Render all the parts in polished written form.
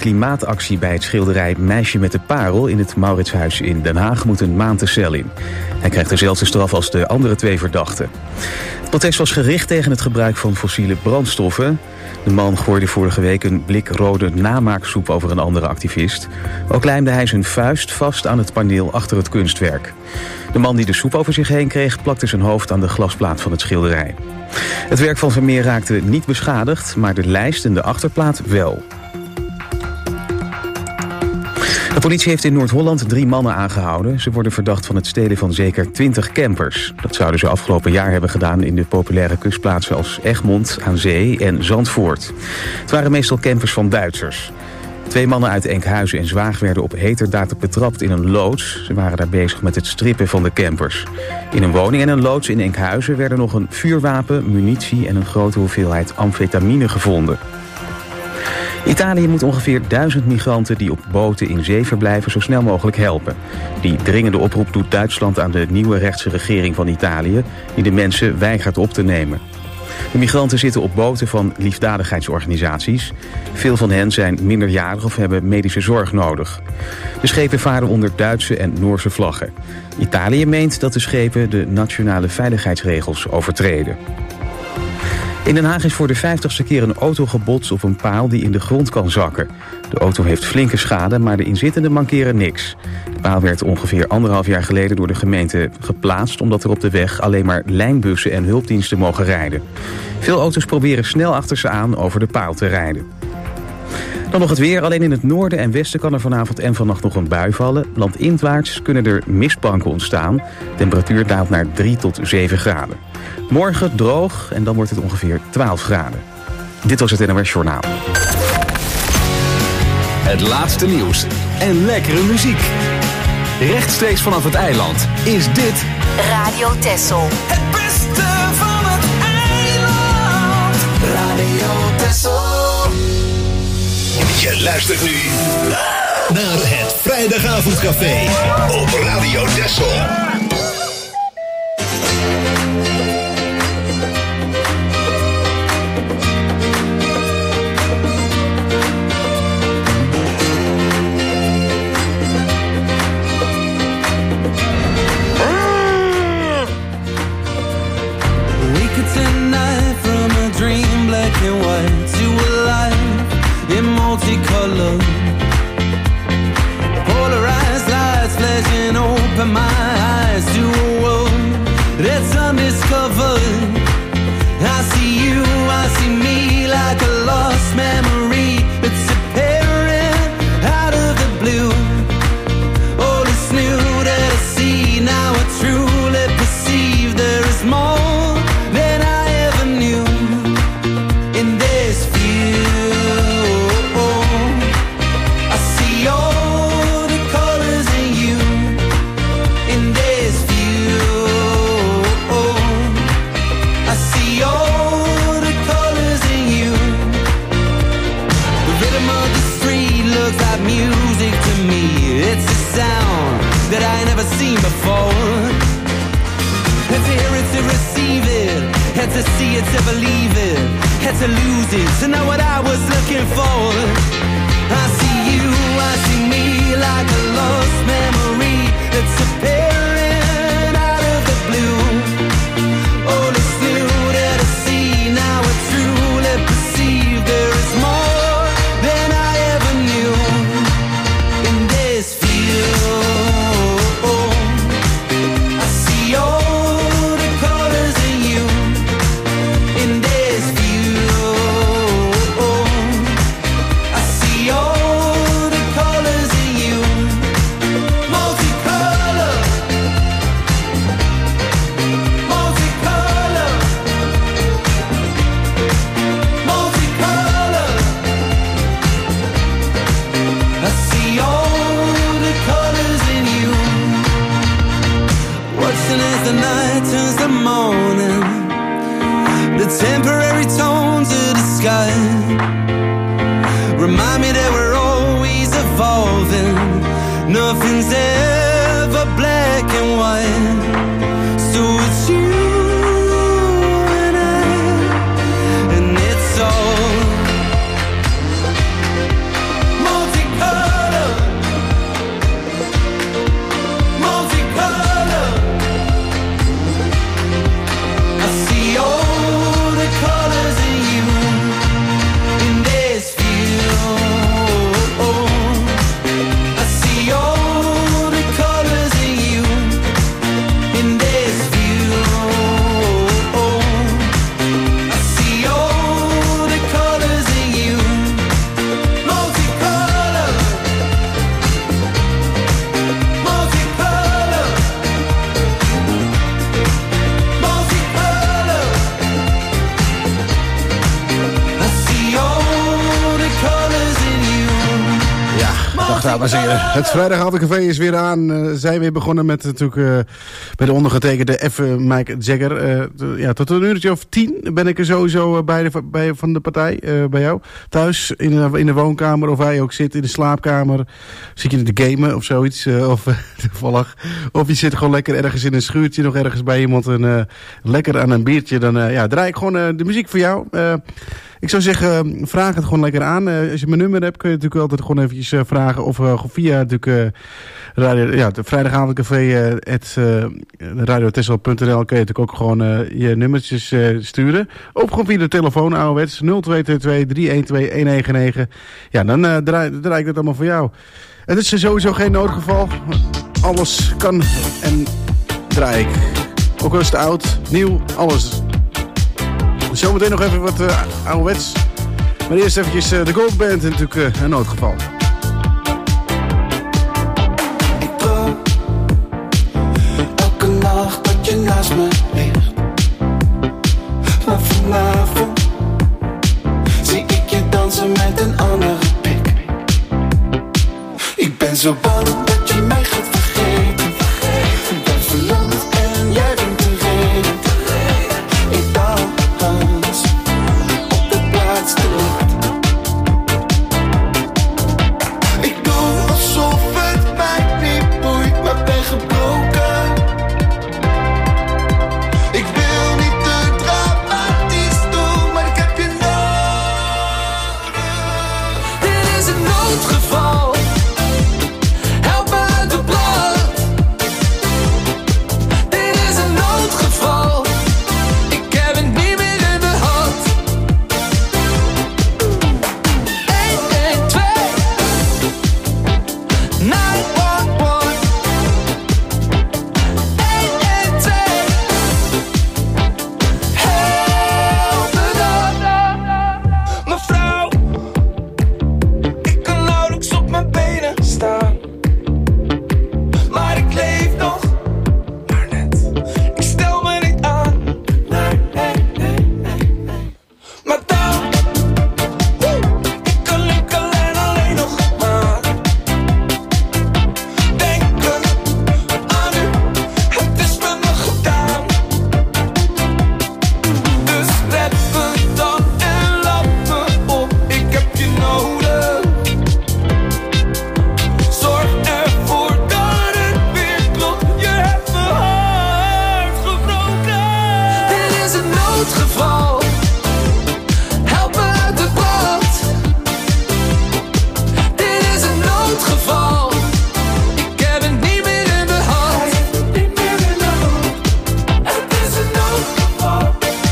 klimaatactie bij het schilderij Meisje met de Parel in het Mauritshuis in Den Haag moet een maand de cel in. Hij krijgt dezelfde straf als de andere 2 verdachten. Het protest was gericht tegen het gebruik van fossiele brandstoffen. De man gooide vorige week een blik rode namaaksoep over een andere activist. Ook lijmde hij zijn vuist vast aan het paneel achter het kunstwerk. De man die de soep over zich heen kreeg plakte zijn hoofd aan de glasplaat van het schilderij. Het werk van Vermeer raakte niet beschadigd, maar de lijst en de achterplaat wel. De politie heeft in Noord-Holland 3 mannen aangehouden. Ze worden verdacht van het stelen van zeker 20 campers. Dat zouden ze afgelopen jaar hebben gedaan in de populaire kustplaatsen als Egmond aan Zee en Zandvoort. Het waren meestal campers van Duitsers. 2 mannen uit Enkhuizen en Zwaag werden op heterdaad betrapt in een loods. Ze waren daar bezig met het strippen van de campers. In een woning en een loods in Enkhuizen werden nog een vuurwapen, munitie en een grote hoeveelheid amfetamine gevonden. Italië moet ongeveer 1000 migranten die op boten in zee verblijven zo snel mogelijk helpen. Die dringende oproep doet Duitsland aan de nieuwe rechtse regering van Italië, die de mensen weigert op te nemen. De migranten zitten op boten van liefdadigheidsorganisaties. Veel van hen zijn minderjarig of hebben medische zorg nodig. De schepen varen onder Duitse en Noorse vlaggen. Italië meent dat de schepen de nationale veiligheidsregels overtreden. In Den Haag is voor de 50ste keer een auto gebotst op een paal die in de grond kan zakken. De auto heeft flinke schade, maar de inzittenden mankeren niks. De paal werd ongeveer 1,5 jaar geleden door de gemeente geplaatst, omdat er op de weg alleen maar lijnbussen en hulpdiensten mogen rijden. Veel auto's proberen snel achter ze aan over de paal te rijden. Dan nog het weer. Alleen in het noorden en westen kan er vanavond en vannacht nog een bui vallen. Landinwaarts kunnen er mistbanken ontstaan. Temperatuur daalt naar 3 tot 7 graden. Morgen droog en dan wordt het ongeveer 12 graden. Dit was het NOS Journaal. Het laatste nieuws en lekkere muziek. Rechtstreeks vanaf het eiland is dit Radio Texel. Het beste van het eiland. Radio Texel. Je luistert nu naar het Vrijdagavondcafé op Radio Texel. Multicolor, polarized lights flashing open my eyes to a world that's undiscovered. I see you, I see me like a lost memory that's appearing out of the blue. All is new that I see, now I truly perceive there is more than I ever knew in this view. That I never seen before. Had to hear it to receive it, had to see it to believe it, had to lose it to know what I was looking for. I see you, I see me like a lost memory that's appearing out of the blue. All is new that I see, now I truly perceive there is more than I ever knew in this field. Temporary tones of the sky remind me that we're always evolving. Nothing's ever black and white. So it's you and I, and it's all Dag dames en heren. Het vrijdagavondcafé is weer aan. Zijn weer begonnen met natuurlijk bij de ondergetekende F. Mike Jagger. Tot een uurtje of 10 ben ik er sowieso bij van de partij. Bij jou thuis in de woonkamer of waar je ook zit in de slaapkamer. Zit je te gamen of zoiets. Of toevallig. Of je zit gewoon lekker ergens in een schuurtje. Nog ergens bij iemand lekker aan een biertje. Dan draai ik gewoon de muziek voor jou. Ik zou zeggen, vraag het gewoon lekker aan. Als je mijn nummer hebt, kun je natuurlijk altijd gewoon eventjes vragen. Of via natuurlijk het vrijdagavondcafé radiotessel.nl kun je natuurlijk ook gewoon je nummertjes sturen. Of gewoon via de telefoon, ouderwets 0222-312-199. Ja, dan draai ik dat allemaal voor jou. Het is sowieso geen noodgeval. Alles kan en draai ik. Ook al is het oud, nieuw, alles. Zometeen nog even wat ouderwets. Maar eerst eventjes de Gold Band en natuurlijk een noodgeval. Ik droom elke nacht dat je naast me ligt. Maar vanavond zie ik je dansen met een andere pik. Ik ben zo bang dat je mij gaat vergeten. Ik ben verlamd en jij bent de reden. Ik dans op de laatste licht. Ik doe alsof het mij niet boeit, maar ben gebroken. Ik wil niet te dramatisch doen, maar ik heb je nodig. Dit is een noodgeval. Help me uit de brand. Dit is een noodgeval. Ik heb het niet meer in de hand. 112 911 112 help me dan. Mevrouw, ik kan nauwelijks op mijn benen staan. Maar ik leef nog, maar net. Ik stel me niet aan. Nee. Maar dan, ik kan enkel en alleen nog maar denken aan u. Het is met me gedaan. Dus red me dan en laat me op. Ik heb je nodig. Zorg ervoor dat het weer klopt. Je hebt mijn hart gebroken. Dit is een noodgeval. Help me uit de brand. Dit is een noodgeval. Ik heb het niet meer in de hand. Het is een noodgeval.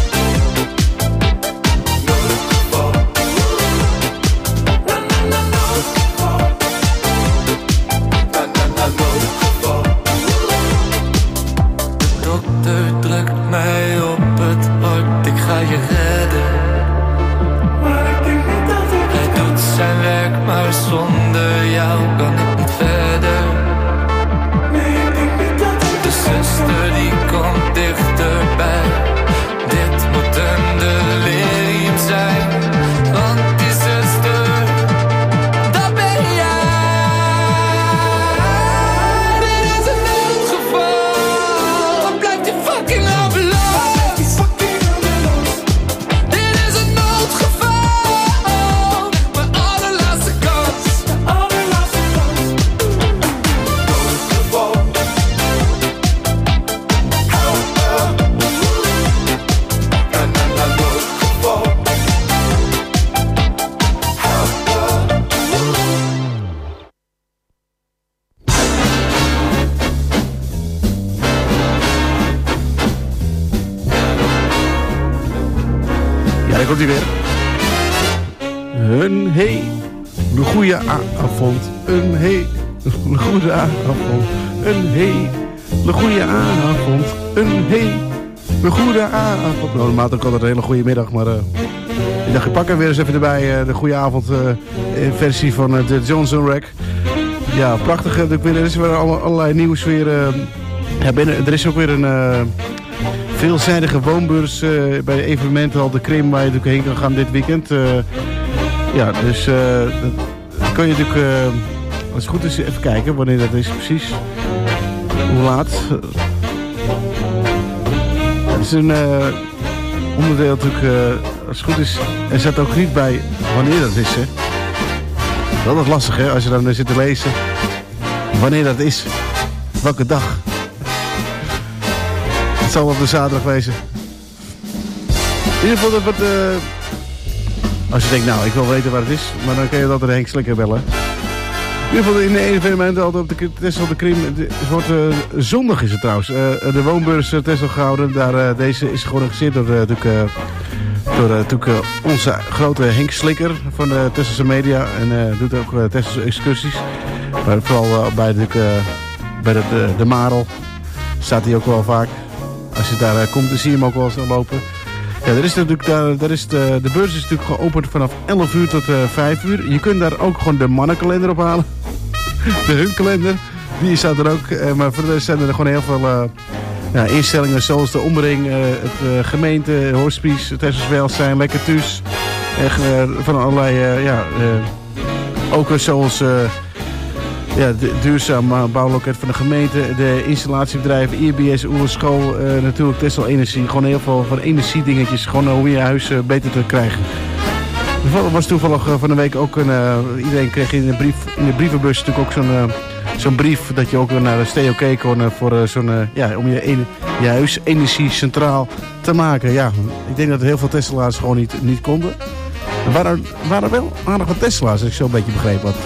Noodgeval. Noodgeval. De dokter drukt mij op het hart. Ik ga je redden. Maar ik denk niet dat hij doet zijn werk, maar zonder jou kan ik niet verder. Nee, ik denk niet dat de zuster die komt dichterbij. Dit moet een delirium zijn, want die zuster, dat ben jij. Dit is een noodgeval. Wat blijft die fucking ambulance? Dit is een noodgeval. Mijn allerlaatste kans. Noodgeval. Help me. Noodgeval. Help me. Ja, daar komt hij weer. Een hele goede avond. Een hele goede avond. Een hele goede avond. Een hele goede avond. Nou, normaal ook altijd een hele goede middag, maar ik dacht, ik pak er weer eens even erbij. De goede avond versie van de Johnson Rack. Ja, prachtig. Er is weer allerlei nieuws weer. Er is ook weer een veelzijdige woonbeurs bij evenementenhal De Krim, waar je natuurlijk heen kan gaan dit weekend. Ja, dus dan kun je natuurlijk als het goed is, even kijken wanneer dat is precies. Hoe laat. Het is een onderdeel natuurlijk, als het goed is. Er staat ook niet bij wanneer dat is. Hè. Dat is altijd lastig hè, als je dan zit te lezen. Wanneer dat is. Welke dag. Het zal op de zaterdag wezen. In ieder geval, als je denkt, nou, ik wil weten waar het is, maar dan kan je dat Henk Slikker bellen. In ieder geval in de evenementen altijd op de Texel de Krim. Het wordt zondag is het trouwens. De woonbeurs Texel gehouden. Daar, deze is georganiseerd door onze grote Henk Slikker van de Tesselse Media. En doet ook Tesselse excursies. Maar vooral bij de Marel staat hij ook wel vaak. Als je daar komt, dan zie je hem ook wel eens lopen. Ja, de beurs is natuurlijk geopend vanaf 11 uur tot 5 uur. Je kunt daar ook gewoon de mannenkalender ophalen. De hunkalender, die staat er ook. Maar voor de rest zijn er gewoon heel veel instellingen zoals de Omring, het gemeente, hospice, het Tessels Welzijn, Lekker Thuis. Van allerlei, ook zoals... de duurzaam bouwloket van de gemeente, de installatiebedrijven, IBS, Oerschool, natuurlijk Texel Energie. Gewoon heel veel van energiedingetjes, gewoon om je huis beter te krijgen. Er was toevallig van de week ook iedereen kreeg in de brievenbus natuurlijk ook zo'n brief dat je ook naar de STOK kon voor om je huis energiecentraal te maken. Ja, ik denk dat heel veel Tesla's gewoon niet konden. Er waren wel aardig wat Tesla's, als ik zo een beetje begrepen had.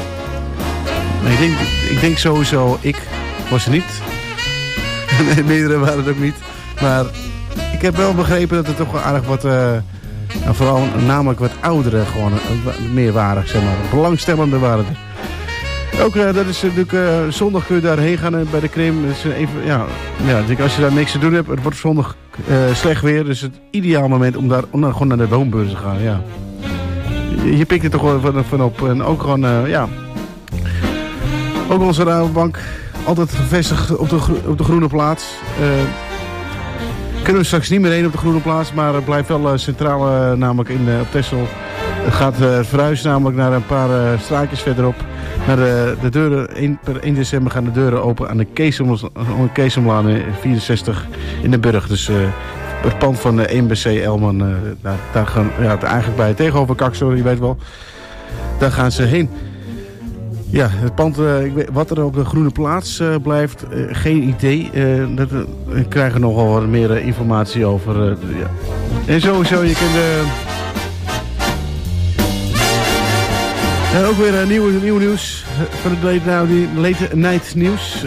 Ik denk sowieso, ik was er niet. Nee, meerdere waren het ook niet. Maar ik heb wel begrepen dat er toch wel aardig wat... vooral namelijk wat ouderen gewoon meer waren, zeg maar. Belangstellenden waren er. Ook dat is natuurlijk... zondag kun je daarheen gaan bij de Krim. Dus als je daar niks te doen hebt... Het wordt zondag slecht weer. Dus het ideaal moment om gewoon naar de woonbeurs te gaan. Ja. Je pikt er toch wel van op. En ook gewoon, ook onze Rabobank, altijd gevestigd op de groene plaats. Kunnen we straks niet meer heen op de groene plaats, maar het blijft wel centraal namelijk op Texel. Het gaat verhuizen namelijk naar een paar straatjes verderop. Naar de deuren, per 1 december gaan de deuren open aan de Keesomlaan 64 in de Burg. Dus het pand van de 1BC Elman, daar gaan, eigenlijk bij tegenover Kaksel, je weet wel. Daar gaan ze heen. Ja, het pand, wat er op de groene plaats blijft, geen idee. We krijgen nogal wat meer informatie over. Ja. En sowieso, je kunt... ook weer nieuw nieuws van het Late Night Nieuws.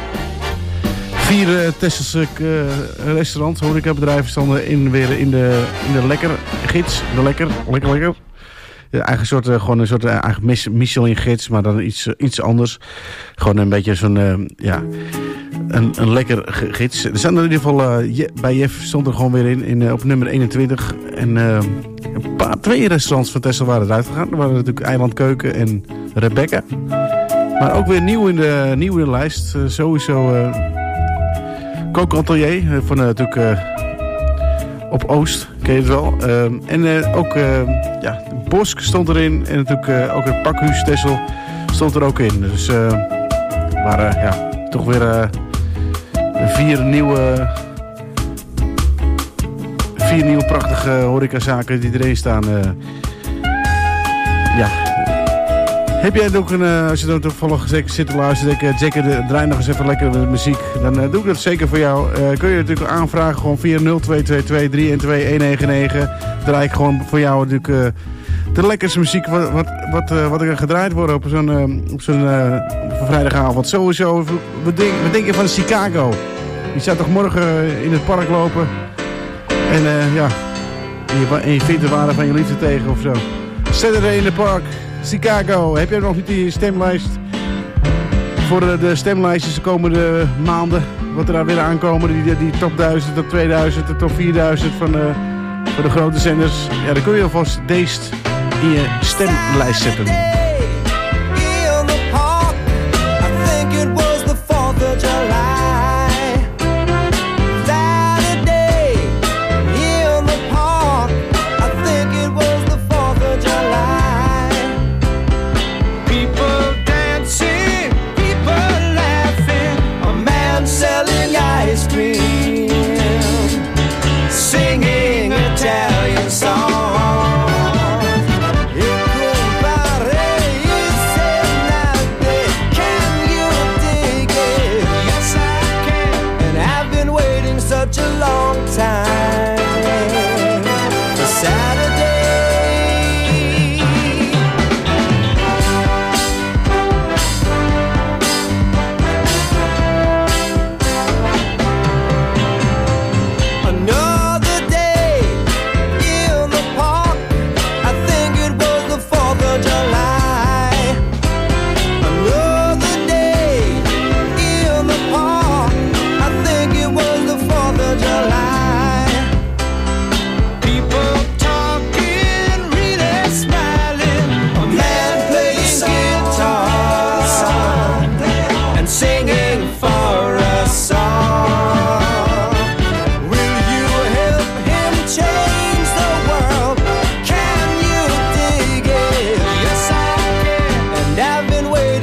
4 Tesselse restaurants, horecabedrijven stonden weer in de Lekker-gids. De Lekker. Ja, gewoon een soort Michelin-gids, maar dan iets anders. Gewoon een beetje zo'n, een lekker gids. Er staan er in ieder geval, bij Jeff stond er gewoon weer in op nummer 21. En 2 restaurants van Texel waren eruit gegaan. Er waren natuurlijk Eiland Keuken en Rebecca. Maar ook weer nieuw in de lijst. Sowieso Coco Atelier van natuurlijk op Oost, ken je het wel. En ook Bosk stond erin. En natuurlijk ook het Pakhuis Texel stond er ook in. Dus waren toch weer 4 nieuwe prachtige horecazaken die erin staan. Heb jij ook als je dan toevallig zit te luisteren, zeker draai nog eens even lekker met muziek, dan doe ik dat zeker voor jou. Kun je natuurlijk aanvragen gewoon via 0222 draai ik gewoon voor jou natuurlijk de lekkerste muziek wat er gedraaid wordt op zo'n vrijdagavond. Sowieso, wat denk je van Chicago? Die staat toch morgen in het park lopen en en je vindt de waarde van je liefde tegen of zo. Saturday in the Park, Chicago. Heb jij nog niet die stemlijst voor de stemlijstjes de komende maanden? Wat er daar weer aankomen, die top 1000, top 2000, de top 4000 van de grote zenders. Ja, dan kun je alvast deze in je stemlijst zetten. People dancing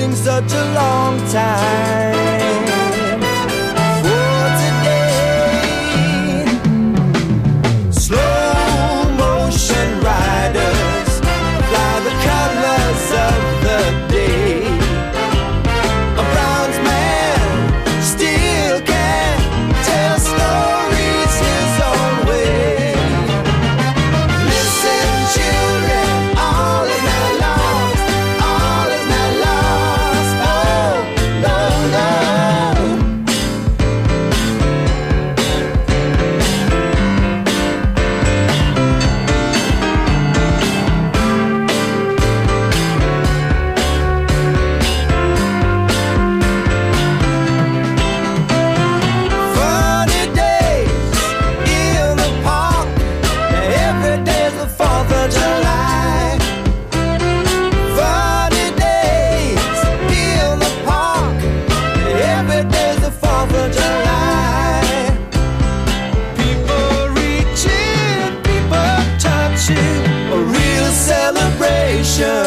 waiting such a long time for today. Slow motion riders fly the colors of the day. A bronze man still can tell stories his own way. Listen, children, all is not lost, all is not lost. Oh, no, no. Funny days in the park. Every day's the 4th of July. Funny days in the park. Every day's the 4th of July. People reaching, people touching, a real celebration.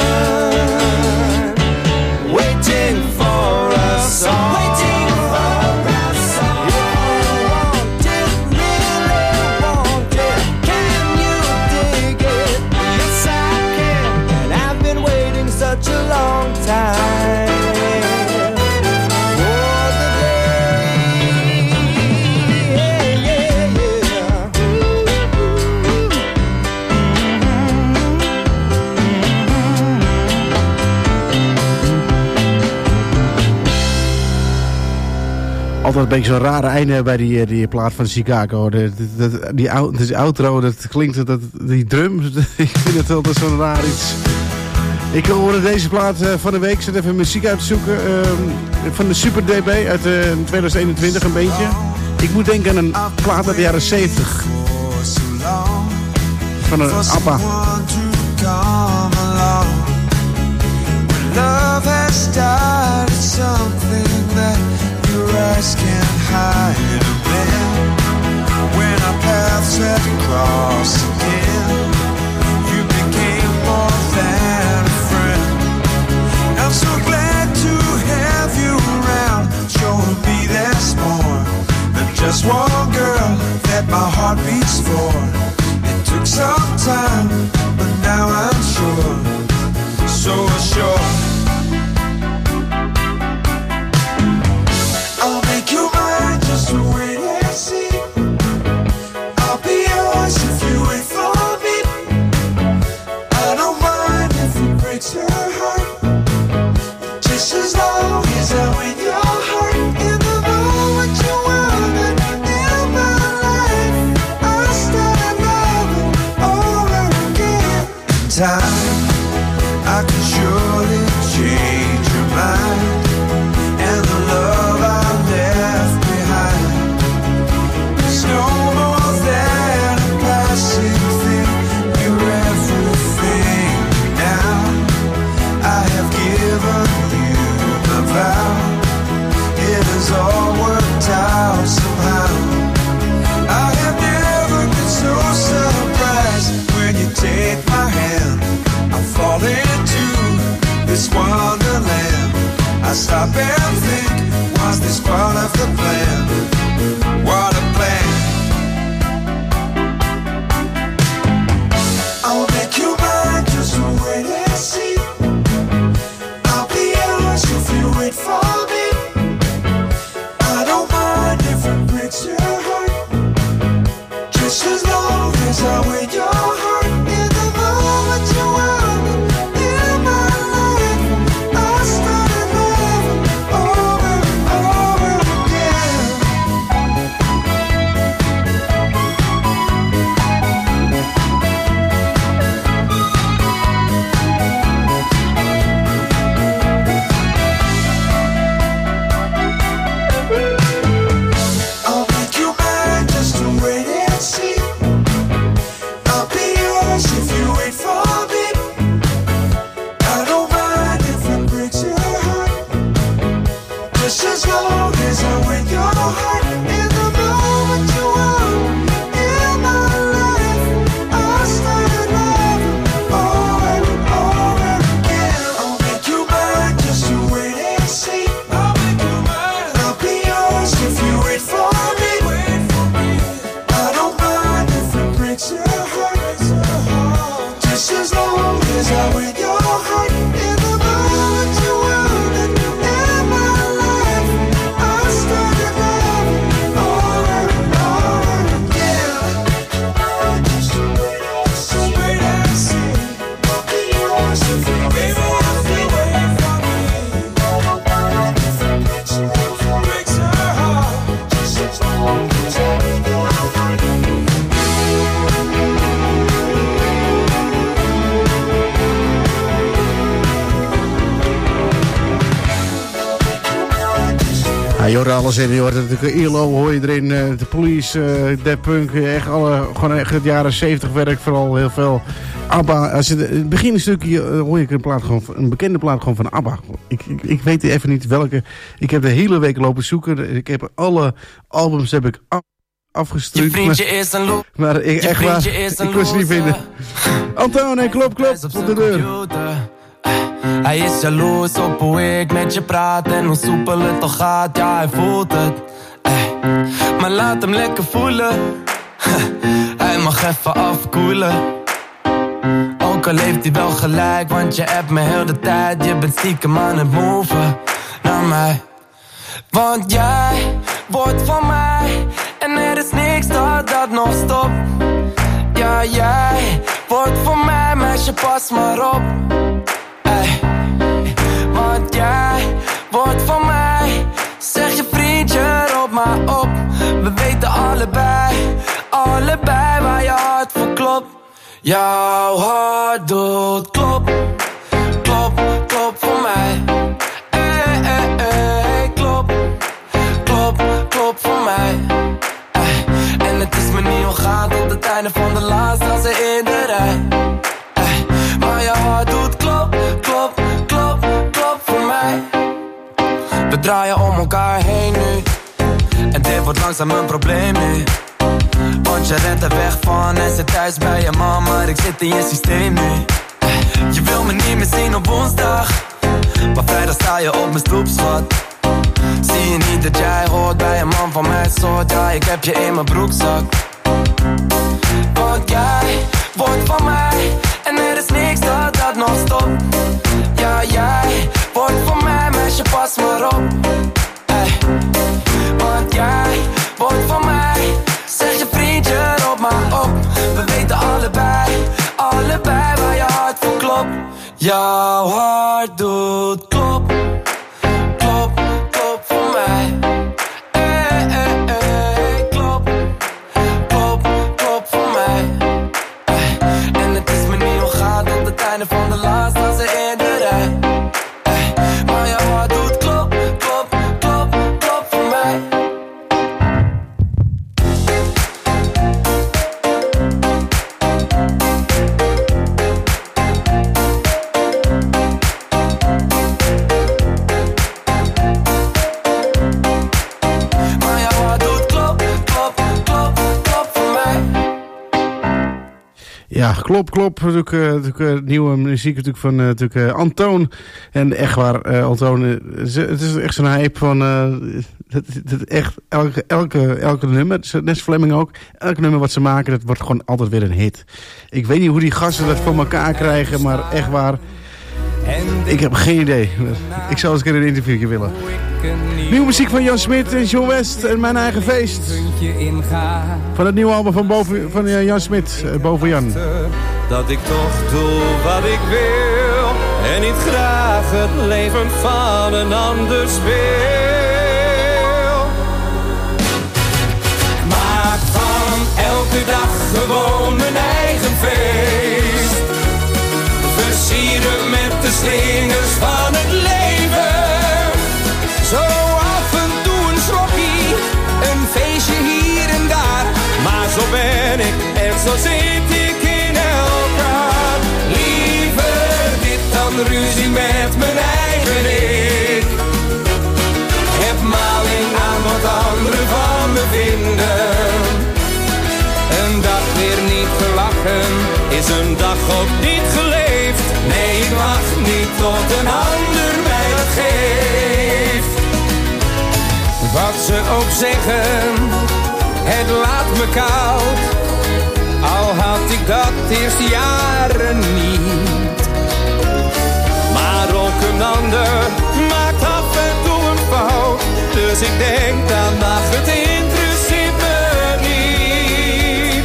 Waiting for us all. Waiting for us all. If you want it, really want it, can you dig it? Yes, I can. And I've been waiting such a long time for the day. Yeah, yeah, yeah. Altijd een beetje zo'n rare einde bij die plaat van Chicago. Die outro, dat klinkt, die drums, ik vind het altijd zo'n raar iets. Ik hoorde deze plaat van de week, ik zit even muziek uit te zoeken, van de Super DB uit 2021, een beetje. Ik moet denken aan een plaat uit de jaren 70. Van een ABBA. Love has started something that your eyes can't hide. When our paths had crossed again, you became more than a friend. I'm so glad to have you around, showing me there's more than just one girl that my heart beats for. It took some time, but now I'm sure, so sure. I'll make you mine, just wait and see. I'll be yours if you wait for me. I don't mind if it breaks your heart, just as long as I win your heart. In the moment you wanted in my life, I started loving over again. Time, I can surely change your mind, and the love I left behind is no more than a passing thing. You're everything now. I have given you my vow. It has all worked out somehow. I have never been so surprised when you take my hand. I fall into this wonderland. I stop and think, was this part of the plan? What a plan. I'll make you mine, just wait and see. I'll be yours if you wait for me. I don't mind if it breaks your heart, just as long as I win your heart. In the moment you want in my life, I started loving over and over again. I'll make you mine, just to wait and see. I'll be yours if you wait for me. I don't mind if it breaks your heart, just as long as I win your heart. In the moment you want in my life, I started loving over and over again. I'll make you mine, just to wait Ja, je hoort alles in. Je hoort natuurlijk ILO, hoor je erin. De Police, Dead Punk. Echt gewoon echt het jaren 70 werk. Vooral heel veel ABBA. Als je het beginstukje hoor je een bekende plaat gewoon van ABBA. Ik weet even niet welke. Ik heb de hele week lopen zoeken. Ik heb alle albums afgestrukt. Je vriendje is een loop. Maar ik kon ze niet vinden. Anton, klop op de deur. Hij is jaloers op hoe ik met je praat en hoe soepel het toch gaat, ja hij voelt het. Maar laat hem lekker voelen. Hij mag even afkoelen. Ook al heeft hij wel gelijk, want je hebt me heel de tijd. Je bent stiekem aan het moven naar mij. Want jij wordt van mij en er is niks dat nog stopt. Ja, jij wordt van mij, meisje, pas maar op. Want jij wordt van mij, zeg je vriendje, roep maar op. We weten allebei waar je hart voor klopt. Jouw hart doet klop, klop, klop voor mij. Klop, klop, klop voor mij. En het is me niet ongaan tot het einde van de laatste als in de rij. Maar je hart doet klop, klop, klop, klop voor mij. We draaien om elkaar heen nu. En dit wordt langzaam een probleem nu. Want je rent er weg van en zit thuis bij je man. Maar ik zit in je systeem nu. Je wil me niet meer zien op woensdag. Maar vrijdag sta je op mijn stoep, schat. Zie je niet dat jij hoort bij een man van mijn soort? Ja, ik heb je in mijn broekzak. Want jij wordt van mij en er is niks dat nog stopt. Ja, jij wordt van mij, meisje, pas maar op. Want jij wordt van mij, zeg je vriendje, roep maar op. We weten allebei waar je hart voor klopt. Jouw hart doet klop, klop, klop voor mij. Klop, klop, klop voor mij. En het is me niet ongaan tot het einde van de laatste als in de rij. Maar je hart doet klop, klop, klop, klop voor mij. Ja, klop. Natuurlijk nieuwe muziek natuurlijk van Antoon. En echt waar, Antoon, het is echt zo'n hype van echt elke nummer, net Fleming ook, elke nummer wat ze maken, dat wordt gewoon altijd weer een hit. Ik weet niet hoe die gasten dat voor elkaar krijgen, maar echt waar, ik heb geen idee. Ik zou eens een keer een interviewje willen. Nieuwe muziek van Jan Smit en John West en Mijn Eigen Feest. Van het nieuwe album van Jan Smit, Boven Jan. Dat ik toch doe wat ik wil en niet graag het leven van een ander speel. Maak van elke dag gewoon mijn eigen feest. Versieren met de slingers van het leven. Zo af en toe een slokkie, een feestje hier en daar. Maar zo ben ik en zo zit ik in elkaar. Liever dit dan ruzie met mijn eigen ik. Heb maling aan wat anderen van me vinden. Een dag weer niet gelachen, is een dag ook niet geleefd. Nee, ik wacht niet tot een ander mij dat geeft. Wat ze ook zeggen, het laat me koud. Al had ik dat eerst jaren niet. Maar ook een ander maakt af en toe een fout. Dus ik denk, dan mag het interesseert me niet.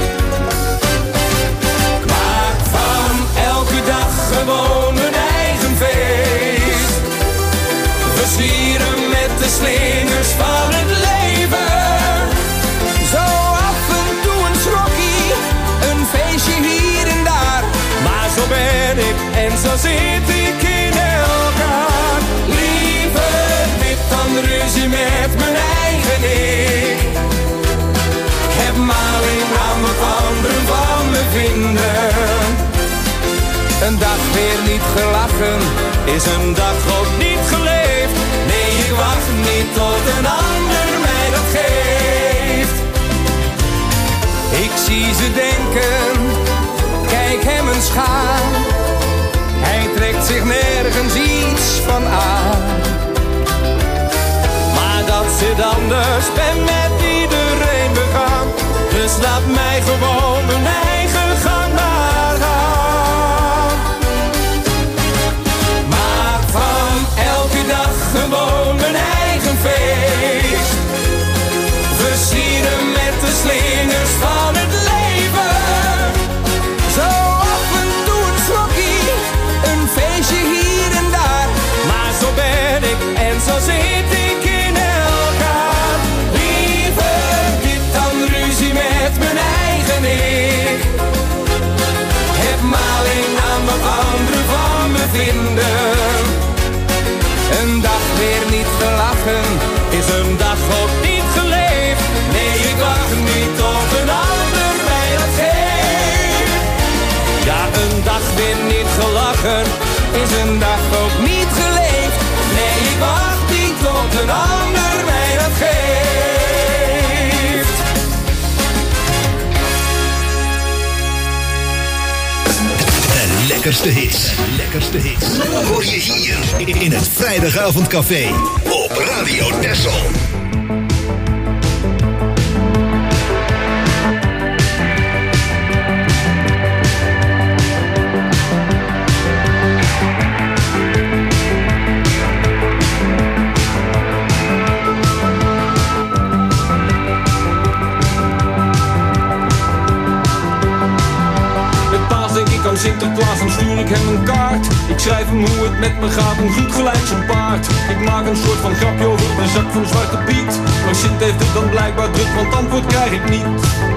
Ik maak van elke dag gewoon mijn eigen feest. Versieren met de slingers van het leven. Zo af en toe een schrokkie, een feestje hier en daar. Maar zo ben ik en zo zit ik in elkaar. Liever dit dan ruzie ruzie met mijn eigen ik. Ik heb maling aan wat anderen van me vinden. Een dag weer niet gelachen, is een dag ook niet geleefd. Nee, ik wacht niet tot een ander mij dat geeft. Ik zie ze denken, kijk hem eens gaan. Hij trekt zich nergens iets van aan. Maar dat zit anders, ben met iedereen begaan. Dus laat mij gewoon mijn eigen gang maar gaan. Maak van elke dag gewoon mijn eigen feest. Versieren met de slingers van het leven. Zo af en toe een slokkie, een feestje hier en daar. Maar zo ben ik en zo zit ik in elkaar. Liever dit dan ruzie met mijn eigen ik. Heb maling aan wat anderen van me vinden. Een dag weer niet gelachen, is een dag ook niet geleefd. Nee, ik wacht niet tot een ander mij dat geeft. Ja, een dag weer niet gelachen, is een dag ook niet geleefd. Nee, ik wacht niet tot een ander mij dat geeft. De lekkerste hits. Lekkerste hits. Hoor je hier in het Vrijdagavondcafé op Radio Texel. Aan Sinterklaas, dan stuur ik hem een kaart. Ik schrijf hem hoe het met me gaat, een goed gelijk zijn paard. Ik maak een soort van grapje over de zak van Zwarte Piet. Maar Sint heeft het dan blijkbaar druk, want antwoord krijg ik niet.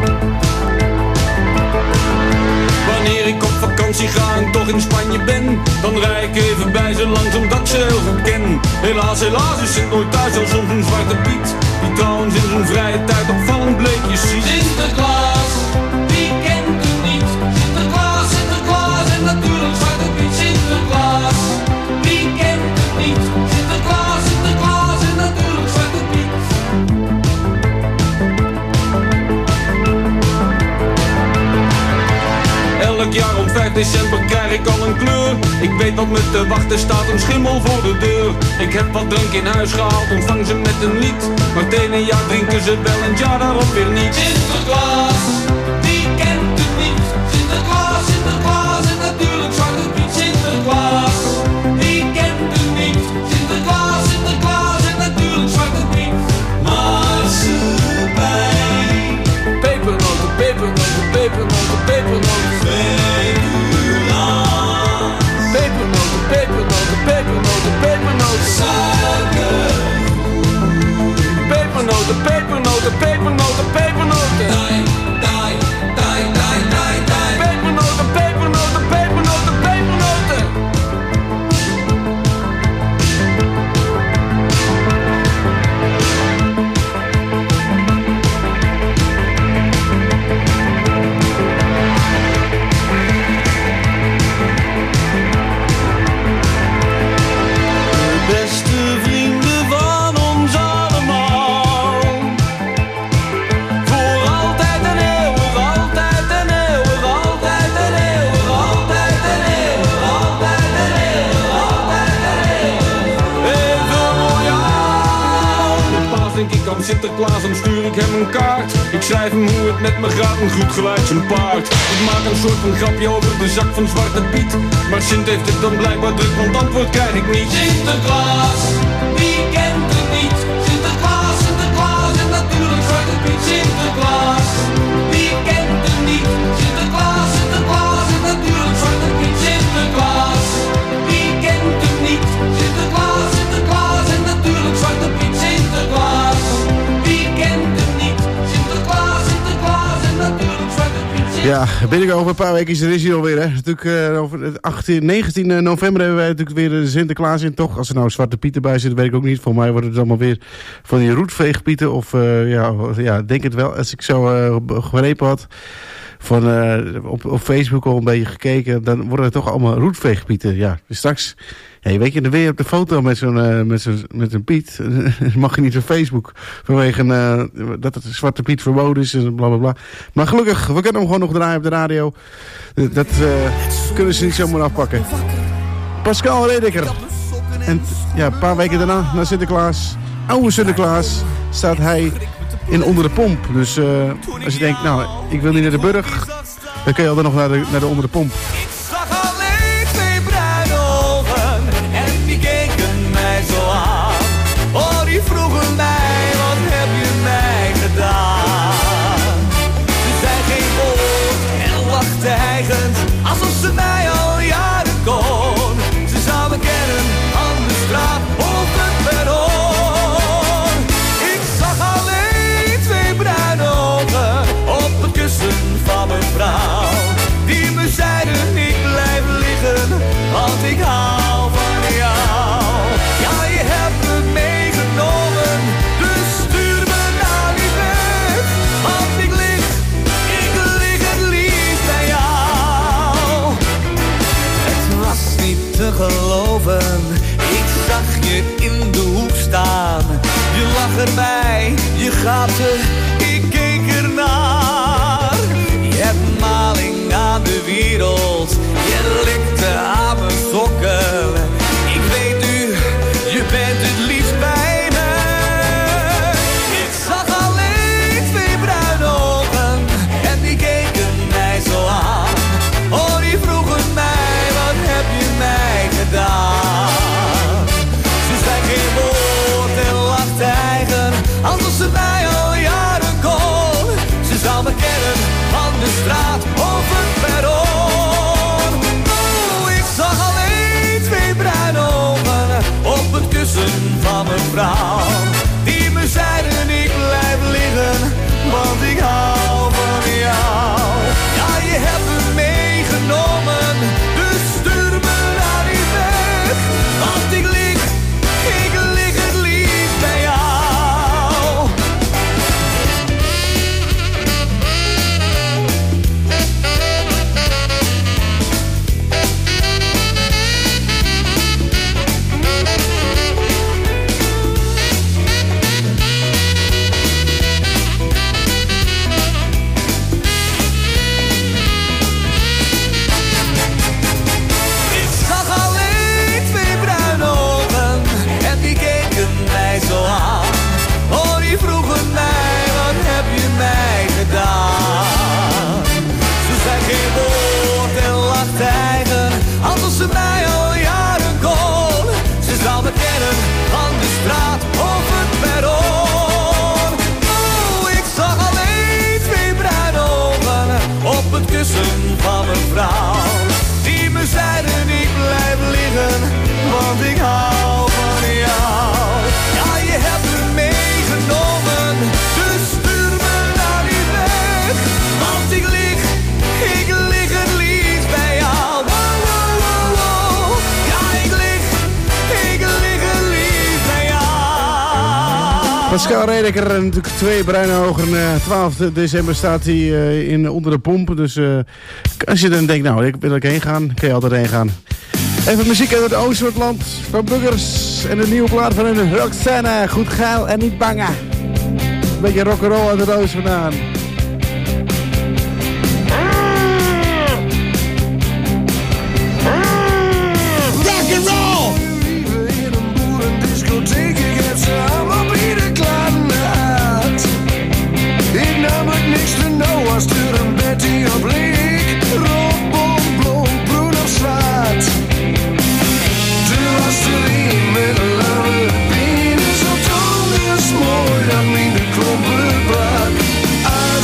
Wanneer ik op vakantie ga en toch in Spanje ben, dan rij ik even bij ze langs omdat ik ze heel goed ken. Helaas, helaas is Sint nooit thuis, als soms een Zwarte Piet, die trouwens in zijn vrije tijd opvallend bleekjes ziet. Sinterklaas, wie kent hem niet? Sinterklaas, Sinterklaas en natuurlijk Zwarte Piet. Sinterklaas, wie kent hem niet? Sinterklaas, Sinterklaas en natuurlijk Zwarte Piet. Elk jaar om 5 december krijg ik al een kleur. Ik weet wat me te wachten staat, een schimmel voor de deur. Ik heb wat drank in huis gehaald, ontvang ze met een lied. Maar het ene jaar drinken ze wel en het jaar daarop weer niet. Sinterklaas, wie kent het niet? Sinterklaas, Sinterklaas en natuurlijk Zwarte Piet. Sinterklaas, wie kent het niet? Sinterklaas, Sinterklaas en natuurlijk Zwarte Piet. Marsepein, pepernoten, pepernoten, pepernoten, pepernoten. Pepernoten, pepernoten, pepernoten, pepernoten. Suiker, pepernoten, pepernoten, pepernoten, pepernoten. dai, dai, dai, dai, dai, dai. Pepernoten, pepernoten, pepernoten, pepernoten. Beste vrienden van ons allemaal, voor altijd en eeuwig, altijd en eeuwig, altijd en eeuwig, altijd en eeuwig, altijd en eeuwig, altijd en eeuwig. Even royaal. Met paas denk ik aan Sinterklaas, dan stuur ik hem een kaart. Ik schrijf hem hoe het met me gaat, een goed gelijk zijn paard. Ik maak een soort van grapje over de zak van Zwarte Piet. Maar Sint heeft het dan blijkbaar druk, want antwoord krijg ik niet. Sinterklaas, wie kent het niet? Sinterklaas, Sinterklaas en natuurlijk Zwarte Piet. Sinterklaas, wie kent het niet? Sinterklaas, Sinterklaas en natuurlijk Zwarte Piet. Sinterklaas, wie kent het niet? Sinterklaas, Sinterklaas en natuurlijk Zwarte Piet. Sinterklaas, wie kent het niet? Sinterklaas, Sinterklaas en natuurlijk Zwarte Piet. Ja, binnen over een paar weken is hij alweer. Hè. Natuurlijk, over 19 november hebben wij natuurlijk weer de Sinterklaas in, toch? Als er nou Zwarte Pieten bij zit, weet ik ook niet. Voor mij wordt het allemaal weer van die roetveegpieten. Of ja, denk het wel. Als ik zo begrepen had, op Facebook al een beetje gekeken, dan worden het toch allemaal roetveegpieten. Ja, dus straks, ja, weet je, dan weer op de foto met een Piet. Mag je niet op Facebook. Vanwege dat het Zwarte Piet verboden is en blablabla. Maar gelukkig, we kunnen hem gewoon nog draaien op de radio. Dat kunnen ze niet zomaar afpakken. Pascal Redeker. En ja, een paar weken daarna, na Sinterklaas, oude Sinterklaas, staat hij in Onder de Pomp. Dus als je denkt, nou, ik wil niet naar de Burg, dan kun je altijd nog naar de Onder de Pomp. Ik zag alleen twee bruine ogen en die keken mij zo aan. Oh, die vroegen mij, wat heb je mij gedaan? Ze zei geen woord en lachte hijgend, alsof ze mij al jaren kon. Ze zou me kennen aan de straat of het perron. Ik zag alleen twee bruine ogen op het kussen van mijn vrouw, die me zeiden ik blijf liggen, want ik hou van jou. Ja, je hebt me meegenomen, dus stuur me nou niet weg, want ik lig het liefst bij jou. Het was niet te geloven, ik zag je in de hoek staan. Je lag erbij, je gaat ik keek ernaar. Je hebt maling aan de wereld, je likte aan mijn sokken. Ik weet nu, je bent het liefst bij me. Ik zag alleen twee bruine ogen en die keken mij zo aan. Oh, die vroegen mij, wat heb je mij gedaan? Ze zei geen woord en lachte eigen, alsof ze mij al jaren kon. Ze zou me kennen van de straat of het perron. Oh, ik zag alleen twee bruine ogen op het kussen van mijn vrouw, die me zeiden ik blijf liggen, want ik hou van jou. Ja, je hebt me meegenomen, dus stuur me nou niet weg, want ik lig het liefst bij jou. Ik zag alleen twee bruine ogen en die keken mij zo aan. Oh, die vroegen mij, wat heb je mij gedaan? Ze zei geen woord en lachte eigen, alsof ze mij al jaren kon. Ze zou me kennen van de straat of het perron. Oh, ik zag alleen twee bruine ogen op het kussen van mijn vrouw, die me zeiden ik blijf liggen, want ik hou van jou. Ja, je hebt me meegenomen, dus stuur me nou niet weg, want ik lig het liefst bij jou. Wow, wow, wow, wow. Ja, ik lig het liefst bij jou. Pascal Redeker, natuurlijk twee bruine ogen. 12 december staat hij in Onder de Pomp. Dus als je dan denkt, nou, ik wil er heen gaan, kun je altijd heen gaan. Even muziek uit het Oostwoordland van Buggers. En een nieuwe plaat van hun Roxanne. Goed geil en niet bangen. Een beetje rock'n'roll uit het Oost vandaan. Rock'n'roll! In een boerendiskotheek, ik heb samen bieden klaar uit. Ik nam het niks te nauw als er een Betty op leek. Rood, blond, groen of zwart. Toen was er een met een lange benen, zo toon is mooi dat mijn de klompen brak.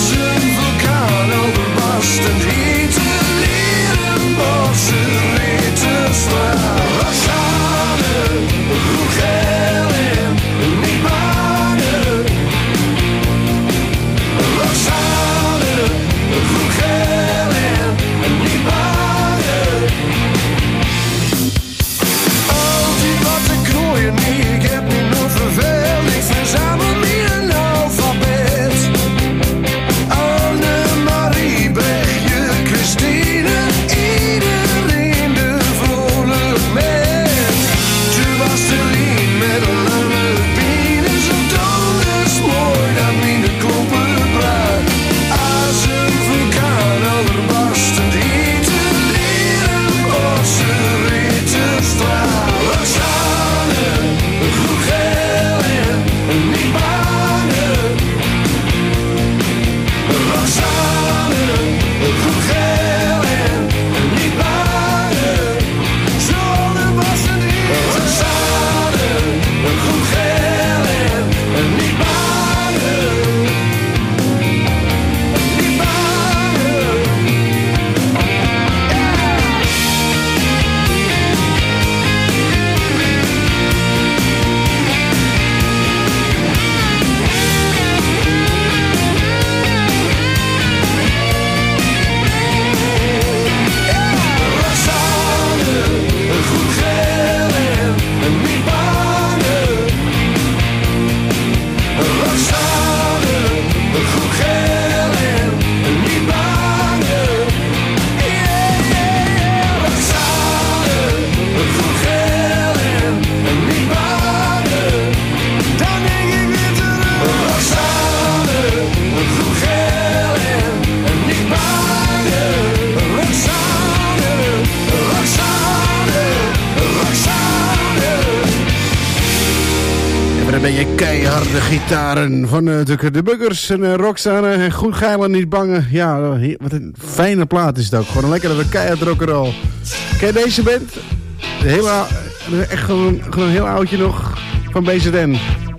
Een beetje keiharde gitaren van de Buggers en Roxanne. Goed geilen, niet bangen. Ja, wat een fijne plaat is het ook. Gewoon een lekkere keihard rock'n'roll. Ken je deze band? Echt gewoon een heel oudje nog van BZN.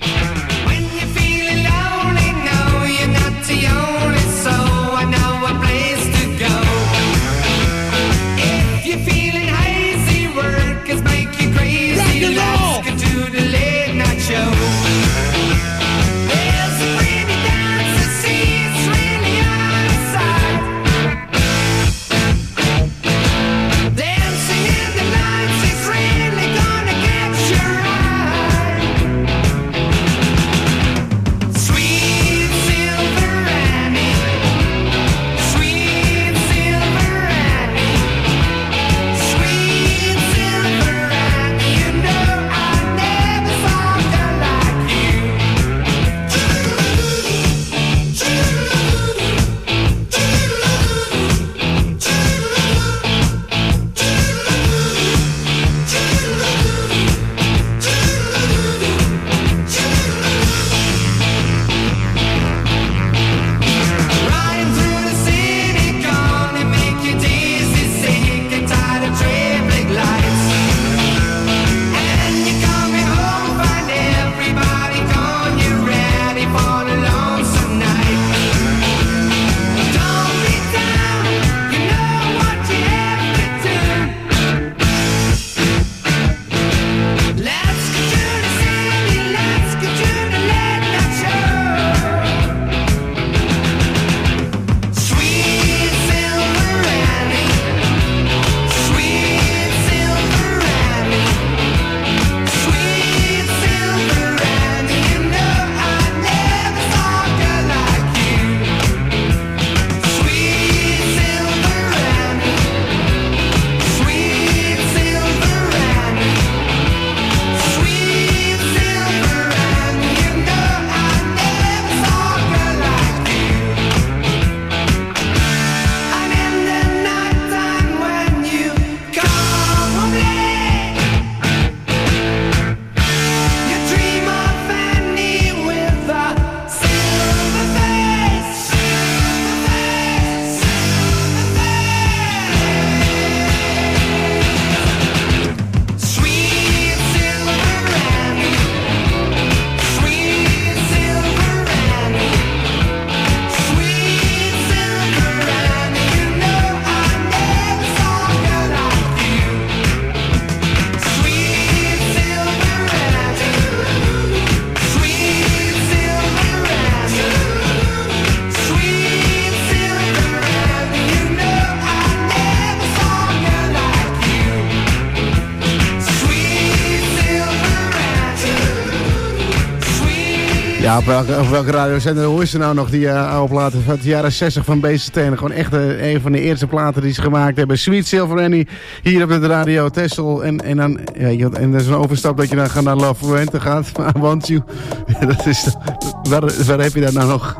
Ja, op welke radiozender hoor je ze nou nog, die oude platen uit de jaren 60 van BZT? Gewoon echt een van de eerste platen die ze gemaakt hebben. Sweet Silver Annie, hier op de radio Texel. En dan, ja, en dat is een overstap dat je dan gaat naar Love Wente gaat. I Want You. Dat is, waar heb je dat nou nog?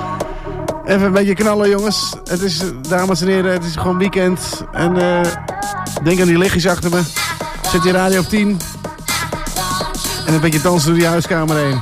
Even een beetje knallen, jongens. Het is, dames en heren, het is gewoon weekend. En denk aan die lichtjes achter me. Zet je radio op 10. En een beetje dansen door die huiskamer heen.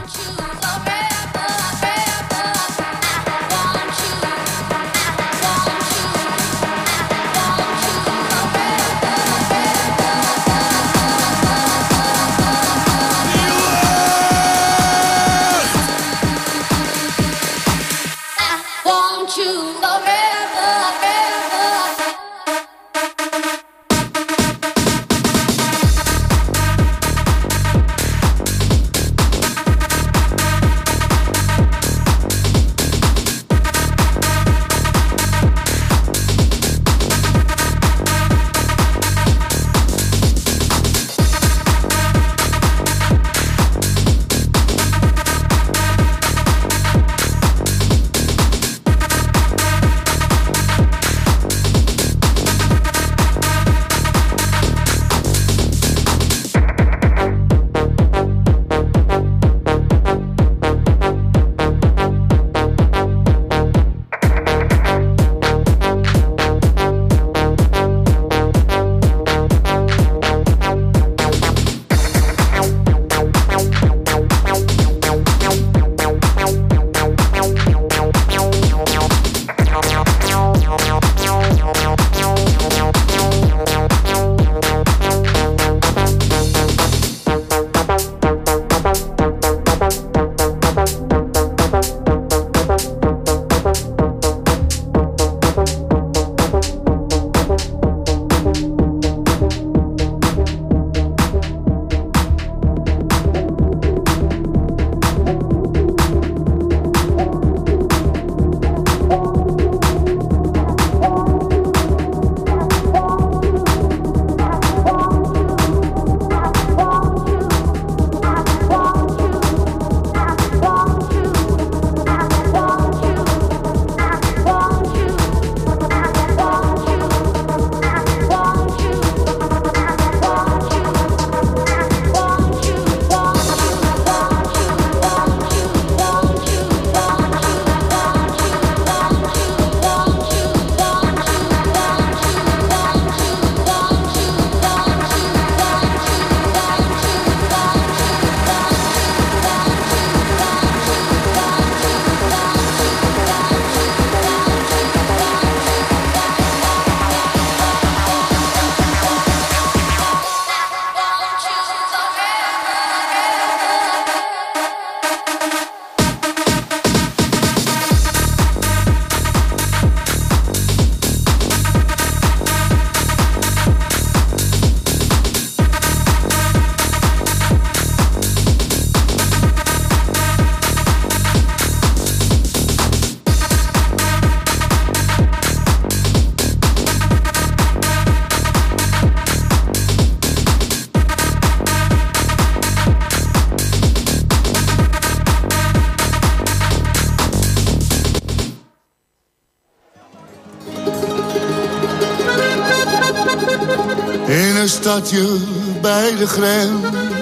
stadje bij de grens.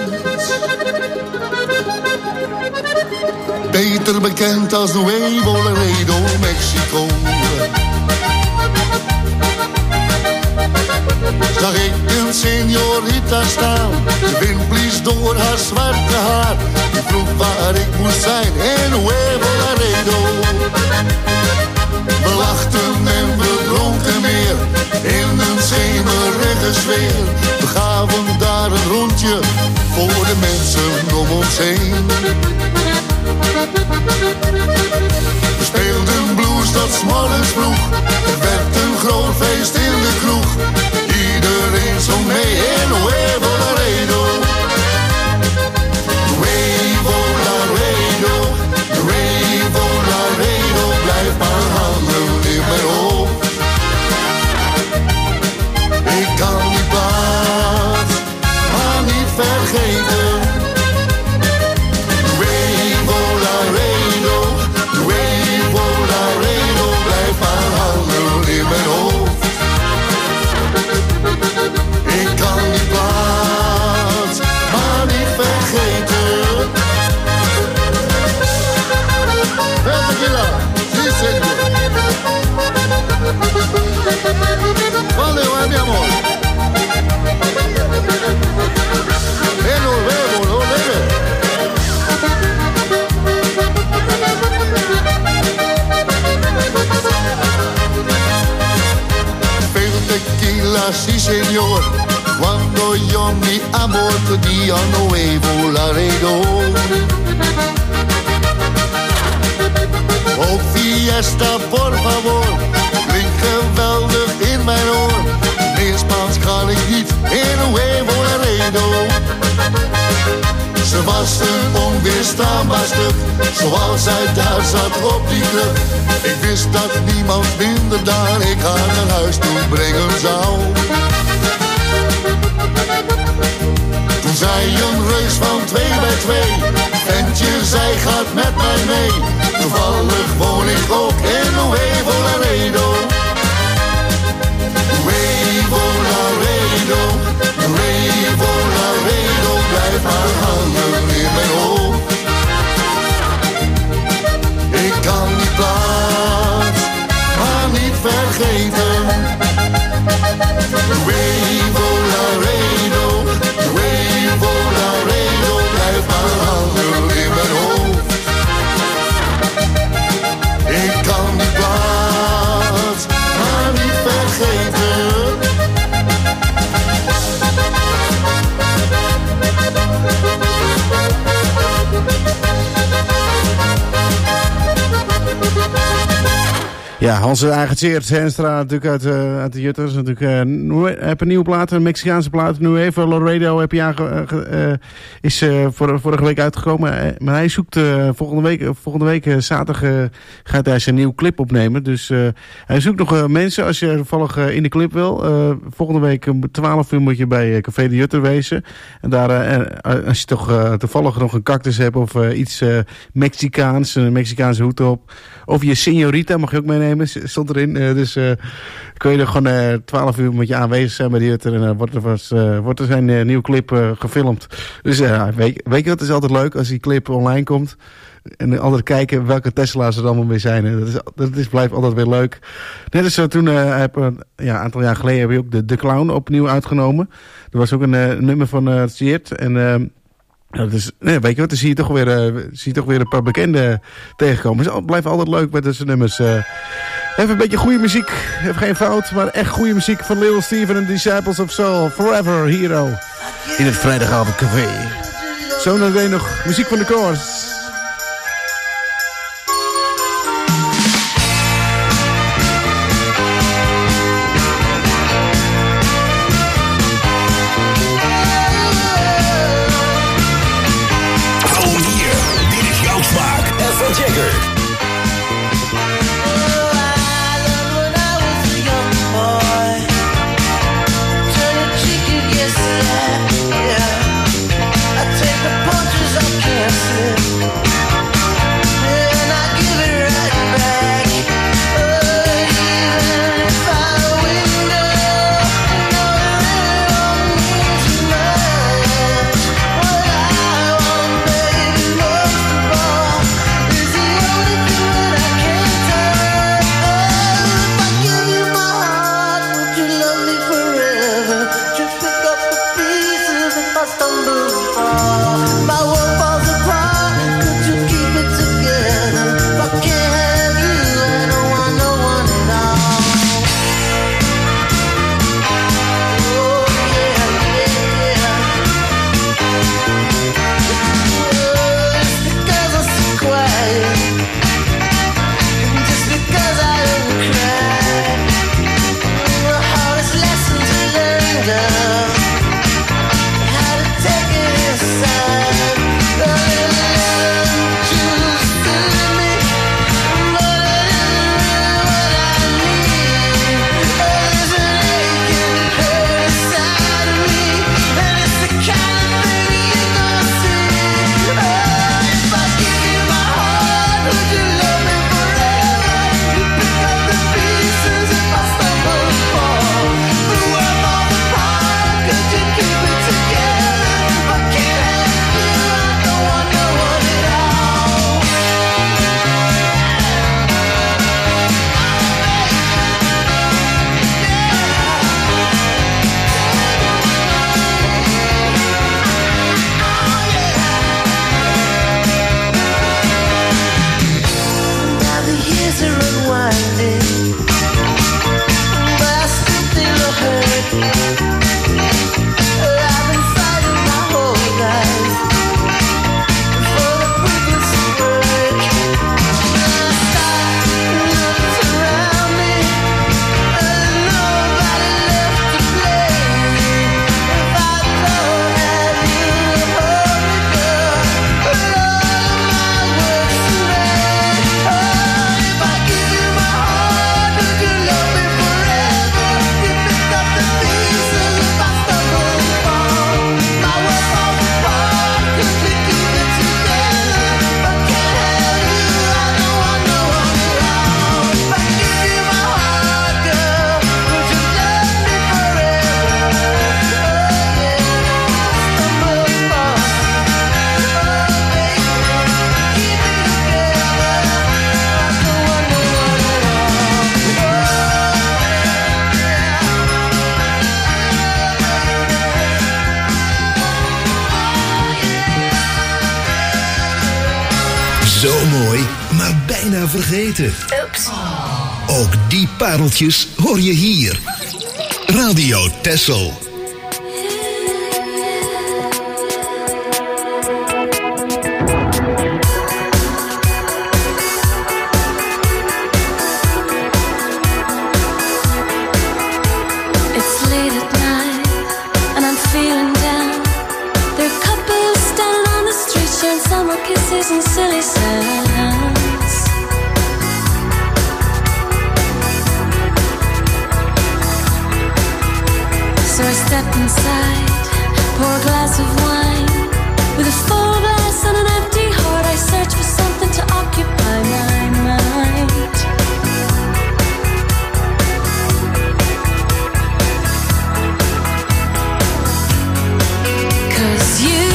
Beter bekend als Nuevo Laredo, Mexico. Zag ik een señorita staan, de wind blies door haar zwarte haar. Die vroeg waar ik moest zijn in Nuevo Laredo. We lachten en we dronken meer, in een schemerige sfeer. We gaven daar een rondje, voor de mensen om ons heen. We speelden blues tot 's morgens vroeg, er werd een groot feest in de kroeg. Iedereen zong mee in Nuevo Laredo. Nuevo Laredo, Nuevo Laredo, blijf maar hangen in mijn hoofd. Ik kan die plaats maar niet vergeten. Nuevo Laredo, Nuevo Laredo, blijf maar hangen in mijn hoofd. Ik kan die plaats maar niet vergeten. Tequila, sí señor. Valeu, mi amor. Nuevo, Pero tequila, sí señor. Cuando yo mi amor pedí a Nuevo Laredo. Oh fiesta, por favor, klinkt geweldig in mijn oor. Meer Spaans kan ik niet in Nuevo Laredo. Ze was een onweerstaanbaar stuk, zoals zij daar zat op die club. Ik wist dat niemand minder dan ik haar naar huis toe brengen zou. Toen zei een reus van 2 bij 2, ventje, zij gaat met mij mee. Toevallig woon ik ook in Nuevo Laredo. Nuevo Laredo, Nuevo Laredo, blijf maar hangen in mijn hoofd. Ik kan die plaats maar niet vergeten. Nuevo Laredo, Nuevo Laredo, blijf maar hangen in mijn hoofd. Ik kan die plaats maar niet vergeten. Ja, Hans Agertseert, Henstra natuurlijk uit de Jutters. Natuurlijk, heb een nieuwe plaat, een Mexicaanse plaat. Nuevo Laredo heb je is vorige week uitgekomen. Maar hij zoekt volgende week zaterdag gaat hij zijn nieuwe clip opnemen. Dus hij zoekt nog mensen als je toevallig in de clip wil. Volgende week om 12 uur moet je bij Café de Jutter wezen. En daar, als je toch toevallig nog een cactus hebt of iets Mexicaans, een Mexicaanse hoed op. Of je señorita mag je ook meenemen, stond erin. Dus kun je er gewoon 12 uur moet je aanwezig zijn bij de Jutter. En dan wordt er zijn nieuwe clip gefilmd. Dus weet je wat, is altijd leuk als die clip online komt. En altijd kijken welke Tesla's er allemaal weer zijn. Blijft altijd weer leuk. Net als toen, een aantal jaar geleden heb je ook de Clown opnieuw uitgenomen. Er was ook een nummer van Siert. En dus, weet je wat, dan zie je toch weer een paar bekenden tegenkomen. Dus het blijft altijd leuk met deze nummers. Even een beetje goede muziek. Even geen fout, maar echt goede muziek van Little Steven en Disciples of Soul. Forever Hero. In het vrijdagavondcafé. Zo meteen nog muziek van de Coors. Punches I can't slip. Zo mooi, maar bijna vergeten. Oeps. Ook die pareltjes hoor je hier. Radio Texel. Kisses and silly sounds. So I stepped inside, pour a glass of wine. With a full glass and an empty heart, I search for something to occupy my mind. Cause you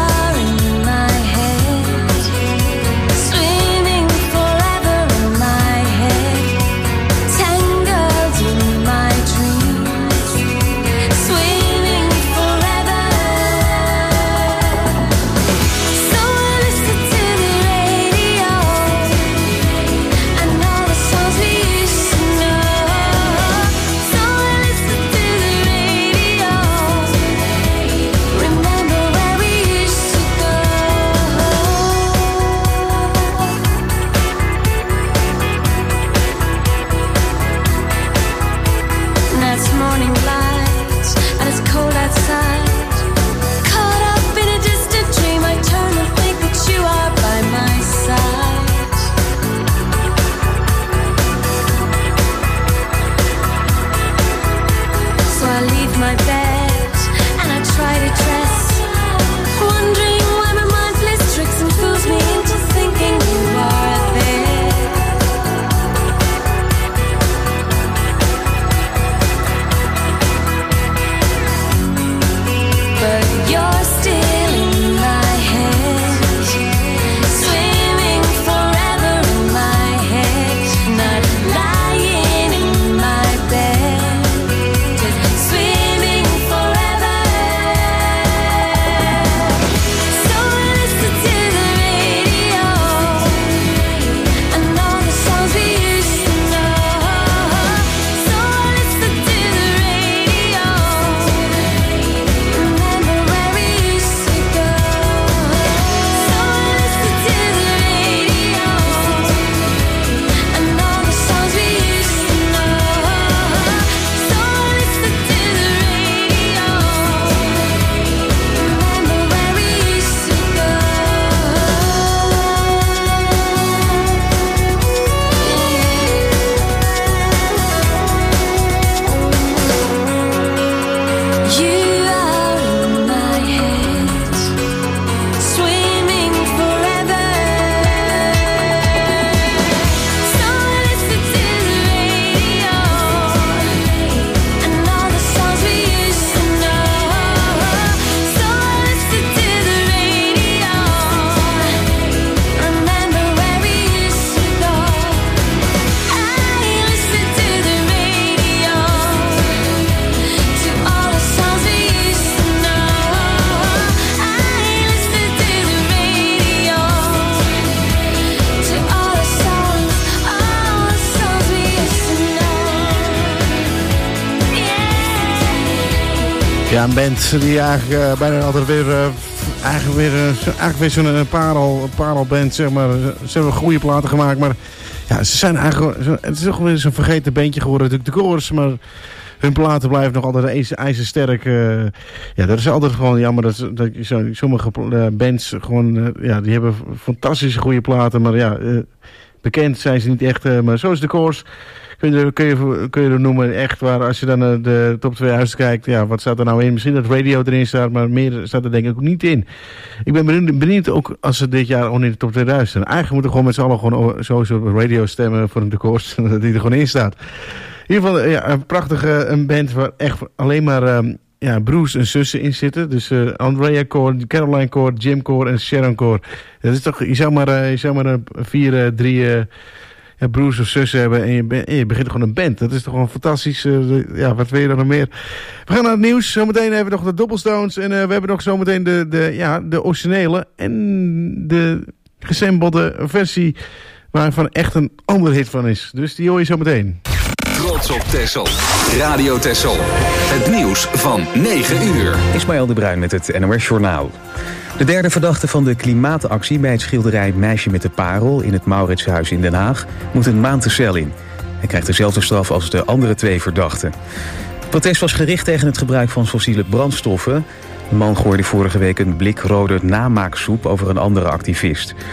Ja, een band die eigenlijk bijna altijd weer zo'n parelband, zeg maar. Ze hebben goede platen gemaakt, maar ja, ze zijn eigenlijk, het is toch weer zo'n vergeten bandje geworden, natuurlijk de Coors, maar hun platen blijven nog altijd ijzersterk. Ja, dat is altijd gewoon jammer dat sommige bands gewoon, ja, die hebben fantastische goede platen, maar ja, bekend zijn ze niet echt, maar zo is de Coors. Kun je er noemen, echt waar, als je dan de top 2000 kijkt, ja, wat staat er nou in? Misschien dat Radio erin staat, maar meer staat er denk ik ook niet in. Ik ben benieuwd ook als ze dit jaar gewoon in de top 2000 zijn. Eigenlijk moeten we gewoon met z'n allen gewoon sowieso op Radio stemmen voor de koers, dat die er gewoon in staat. In ieder geval, ja, een prachtige een band waar echt alleen maar broers en zussen in zitten. Dus Andrea Core, Caroline Core, Jim Core en Sharon Core. Dat is toch, je zou maar 3 broers of zussen hebben en je begint gewoon een band. Dat is toch gewoon fantastisch. Wat wil je dan nog meer? We gaan naar het nieuws. Zometeen hebben we nog de Doppelstones en we hebben nog zometeen de originele en gesambelde versie waarvan echt een andere hit van is. Dus die hoor je zo meteen. Trots op Texel. Radio Texel. Het nieuws van 9 uur. Ismaël de Bruin met het NOS Journaal. De derde verdachte van de klimaatactie bij het schilderij Meisje met de Parel in het Mauritshuis in Den Haag moet een maand de cel in. Hij krijgt dezelfde straf als de andere 2 verdachten. Het protest was gericht tegen het gebruik van fossiele brandstoffen. De man gooide vorige week een blik rode namaaksoep over een andere activist.